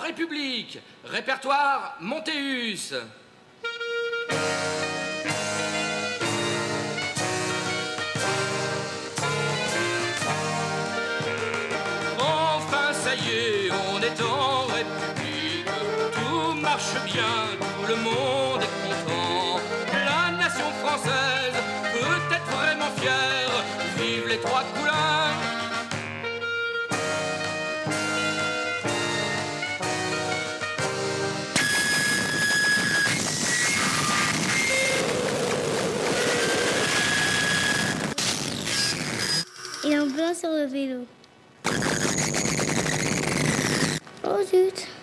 République, répertoire Montéus. Enfin, ça y est, on est en République. Tout marche bien, tout le monde est content. La nation française peut être vraiment fière. Vive les trois couleurs. Il est en blanc sur le vélo. Oh zut!